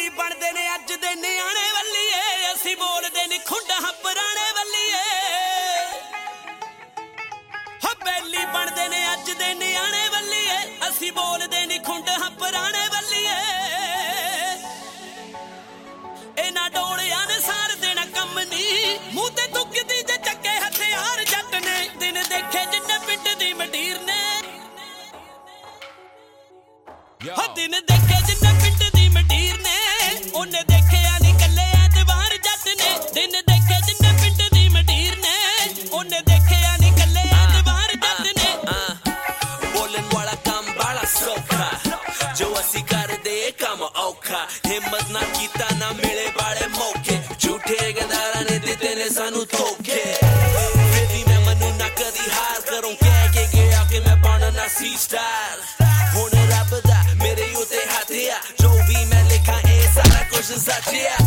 ਬੇਲੀ ਬਣਦੇ ਨੇ ਅੱਜ ਦੇ ਨਿਆਣੇ ਵੱਲੀਏ ਅਸੀਂ ਬੋਲਦੇ ਨੀ ਖੁੰਡਾਂ ਪੁਰਾਣੇ ਵੱਲੀਏ ਹੋ ਬੇਲੀ ਬਣਦੇ ਨੇ ਅੱਜ ਦੇ ਨਿਆਣੇ ਵੱਲੀਏ ਅਸੀਂ ਬੋਲਦੇ ਨੀ ਖੁੰਡਾਂ ਪੁਰਾਣੇ ਵੱਲੀਏ ਇਹਨਾਂ ਡੋਲਿਆਂ ਨੇ ਸਾਰ ਦੇਣਾ ਕੰਮ ਨੀ ਮੂੰਹ ਤੇ ਦੁੱਗਦੀ ਜੇ ਚੱਕੇ ਹਥਿਆਰ ਜੱਟ ਨੇ ਦਿਨ ਦੇਖੇ ਜਿੰਨੇ ਪਿੰਡ ਦੀ ਮੰਡੀਰ ਨੇ ਹੋ ਦਿਨ ਦੇਖੇ ਜਿੰਨੇ ਪਿੰਡ ਦੀ ਮੰਡੀਰ ਨੇ ਉਹਨੇ ਦੇਖਿਆ ਨੀ ਕੱਲੇ ਐਤਵਾਰ ਜੱਟ ਨੇ ਦਿਨ ਦੇਖੇ ਜਿੰਨੇ ਪਿੰਡ ਦੀ ਮੰਡੀਰ ਨੇ ਉਹਨੇ ਦੇਖਿਆ ਨੀ ਕੱਲੇ ਐਤਵਾਰ ਜੱਟ ਨੇ ਬੋਲਣ ਵਾਲਾ ਕੰਮ ਬੜਾ ਸੌਖਾ ਜੋ ਅਸੀਂ ਕਰਦੇ ਕੰਮ ਔਖਾ ਹਿੰਮਤ ਨਾ ਕੀਤਾ ਨਾ ਮਿਲੇ ਬਾਲੇ ਮੌਕੇ ਝੂਠੇ ਗਦਾਰਾਂ ਨੇ ਦਿੱਤੇ ਨੇ ਸਾਨੂੰ ਧੋਖੇ ਫਿਰ ਵੀ ਮੈਂ ਮਨੂੰ ਨਾ ਕਦੀ ਹਾਰ ਕਰੂੰ ਕਹਿ ਕੇ ਗਿਆ ਕਿ ਮੈਂ ਬਣਨਾ ਸੀ ਸਟਾਰ ਹੁਣ ਰੱਬ ਦਾ ਮੇਰੇ ਉੱਤੇ ਹੱਥ ਆ ਜੋ ਵੀ ਮੈਂ ਲਿਖਾਂ ਇਹ ਸਾਰਾ ਕੁਝ ਸੱਚ ਆ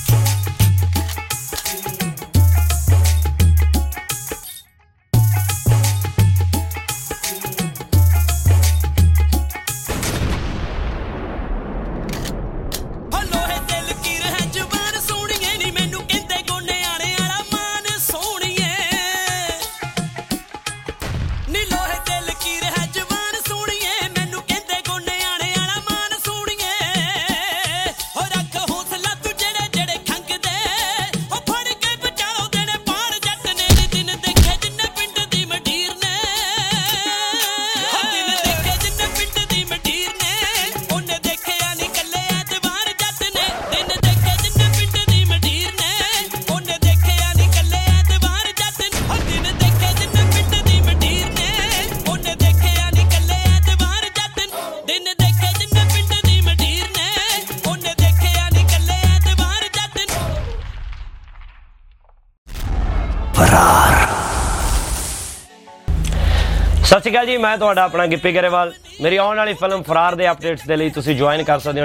ਸਤਿ ਸ਼੍ਰੀ ਅਕਾਲ ਜੀ ਮੈਂ ਤੁਹਾਡਾ ਆਪਣਾ ਗਿੱਪੀ ਗਰੇਵਾਲ ਮੇਰੀ ਆਉਣ ਵਾਲੀ ਫਿਲਮ ਫਰਾਰ ਦੇ ਅਪਡੇਟਸ ਦੇ ਲਈ ਤੁਸੀਂ ਜੁਆਇਨ ਕਰ ਸਕਦੇ ਹੋ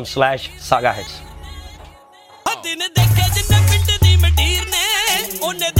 www.youtube.com/sagahits ਦਿਨ ਦੇਖੇ ਜਿੰਨੇ ਪਿੰਡ ਦੀ ਮੰਡੀਰ ਨੇ ਉਹਨੇ